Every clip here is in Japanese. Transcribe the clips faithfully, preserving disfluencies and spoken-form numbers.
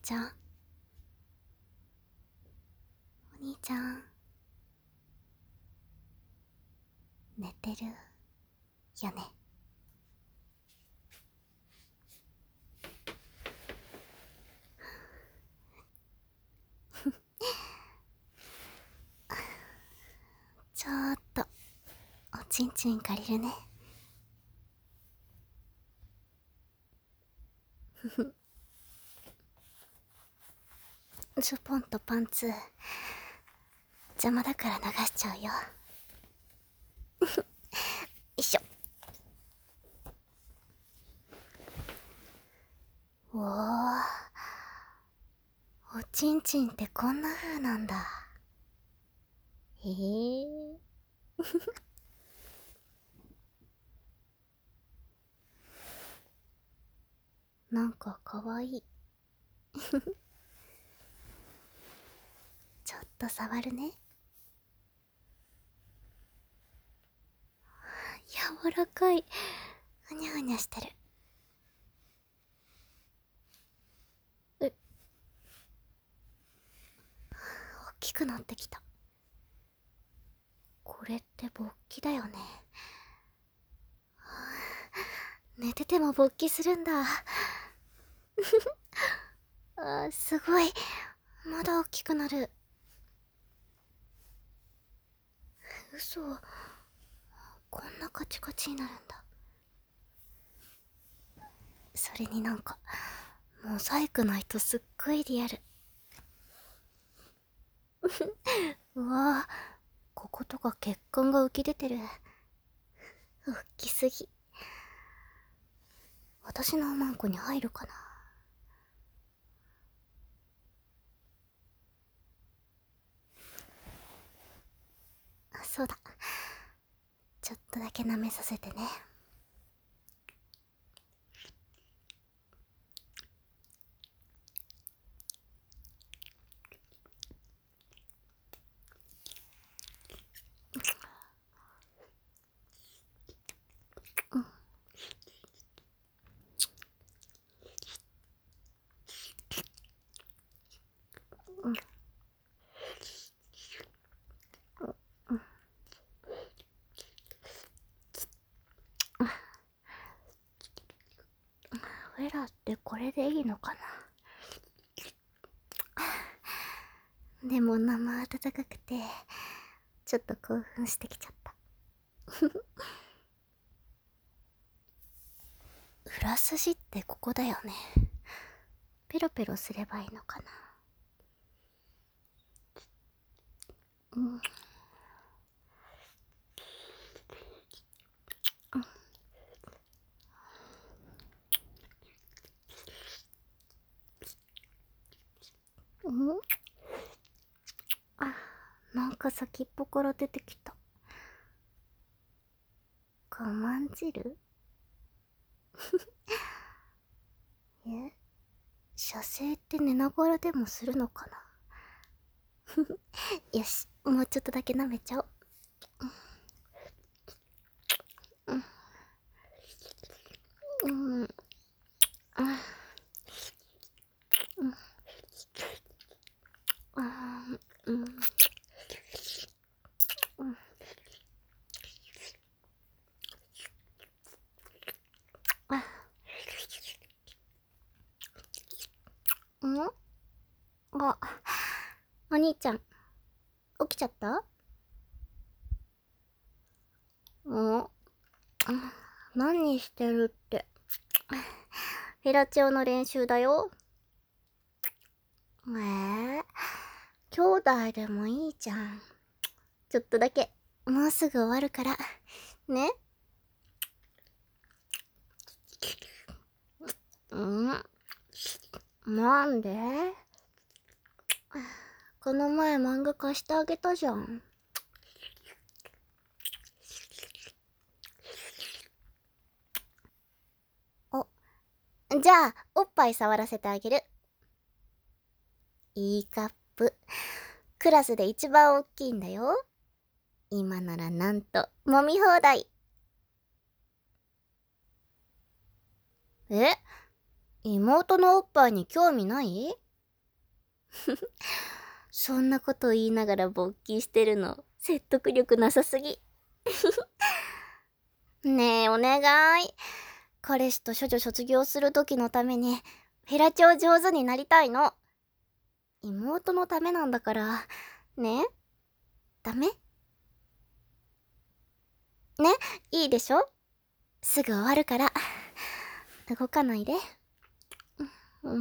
ちゃん、お兄ちゃん、寝てるよね。ちょっとおちんちん借りるね。ふふ。ズボンとパンツ邪魔だから流しちゃうよ。よいしょ。おお、おちんちんってこんな風なんだ。へえ。なんかかわいい。ちょっと触るね。柔らかい。ふにゃふにゃしてる。え、大きくなってきた。これって勃起だよね。寝てても勃起するんだ。あー、すごい。まだ大きくなる。嘘。こんなカチカチになるんだ。それになんかモザイクないとすっごいリアル。うわぁ、こことか血管が浮き出てる。大きすぎ。私のおまんこに入るかな。あ、そうだ、ちょっとだけ舐めさせてね。うん、うん、フェラってこれでいいのかな。でも生温かくてちょっと興奮してきちゃった。裏筋ってここだよね。ペロペロすればいいのかな。うん、うん、あ、なんか先っぽから出てきた。我慢汁。え、射精って寝ながらでもするのかな。よし、もうちょっとだけ舐めちゃおう。うん、うん、あ、うん、あ、うん、うん、あ、うん、あ、お兄ちゃん起きちゃった？うん、何してるって。フェラチオの練習だよ。えー、兄弟でもいいじゃん。ちょっとだけ、もうすぐ終わるからね。うん、なんで？この前漫画貸してあげたじゃん。お、じゃあおっぱい触らせてあげる。いいカップ、クラスで一番大きいんだよ。今ならなんと揉み放題。え、妹のおっぱいに興味ない？ そんなこと言いながら勃起してるの説得力なさすぎ。ねえお願い。彼氏と処女卒業する時のためにフェラチオ上手になりたいの。妹のためなんだからね。ダメ？ね、いいでしょ？すぐ終わるから動かないで。うん。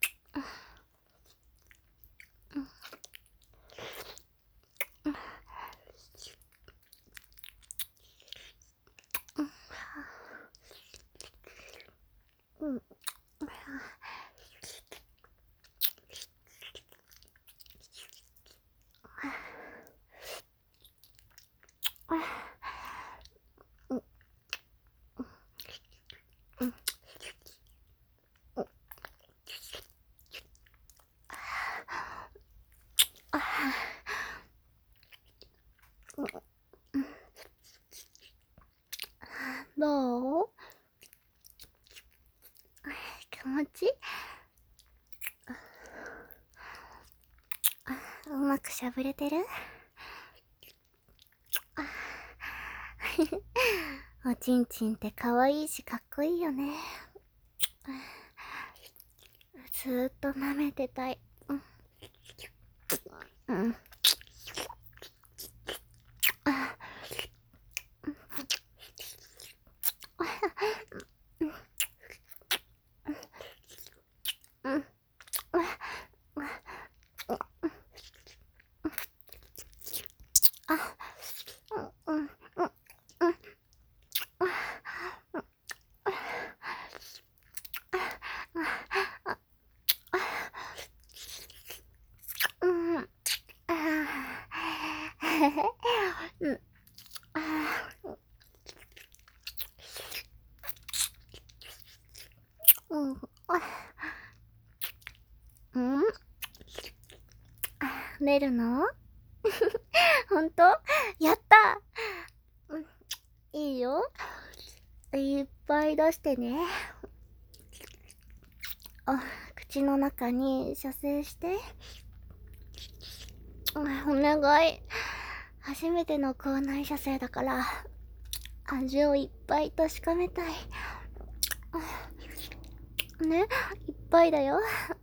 うん。どう？気持ち？うまくしゃぶれてる？おちんちんって可愛いしかっこいいよね。ずーっと舐めてたい。うん。出るの？ほんと？やった！いいよ。いっぱい出してね。あ、口の中に射精して。お願い。初めての口内射精だから味をいっぱい確かめたい。ね、いっぱいだよ。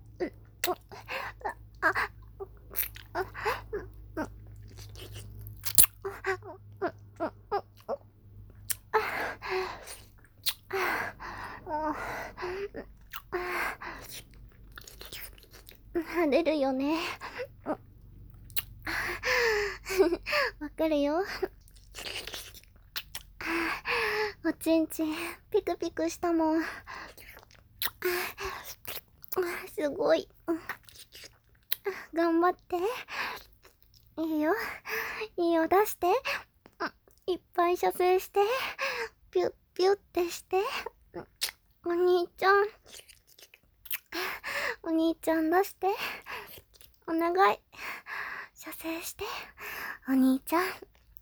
出るよね。わかるよ。おちんちんピクピクしたもん。すごい。頑張って。いいよ。いいよ、出して。いっぱい射精して。ピュッピュッってして。お兄ちゃん。お兄ちゃん出して。お願い。射精して。お兄ちゃん。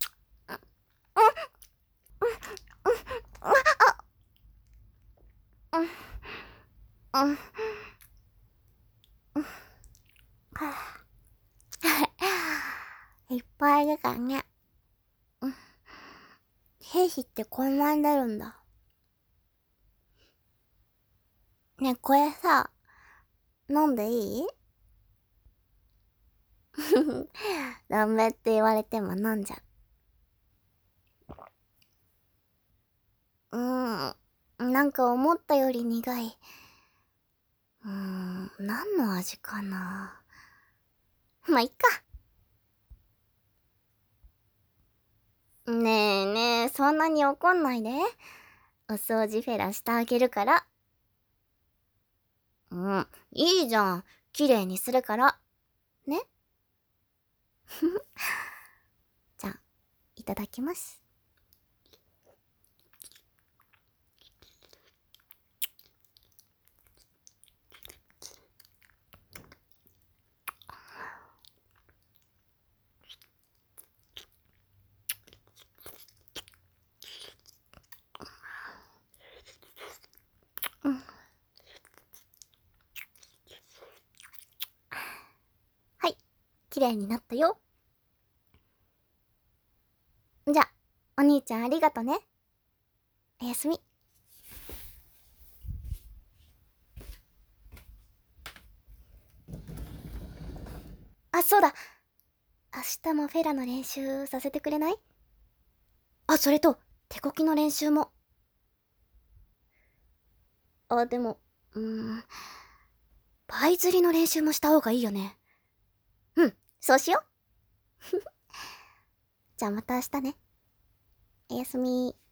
いっぱいいるからね。兵士ってこんなに出るんだ。ね、これさ、飲んでいい？ダメって言われても飲んじゃう。うーん、なんか思ったより苦い。うーん、何の味かな。まあ、いっか。ねえねえ、そんなに怒んないで。お掃除フェラしてあげるから。うん、いいじゃん。綺麗にするから。ね。じゃあ、いただきます。 麗になったよ。じゃ、お兄ちゃんありがとね。おやすみ。あ、そうだ。明日もフェラの練習させてくれない？あ、それと、手こきの練習も。あ、でも、うーん、パイ釣りの練習もした方がいいよね。うん、そうしよう。じゃあまた明日ね。おやすみ。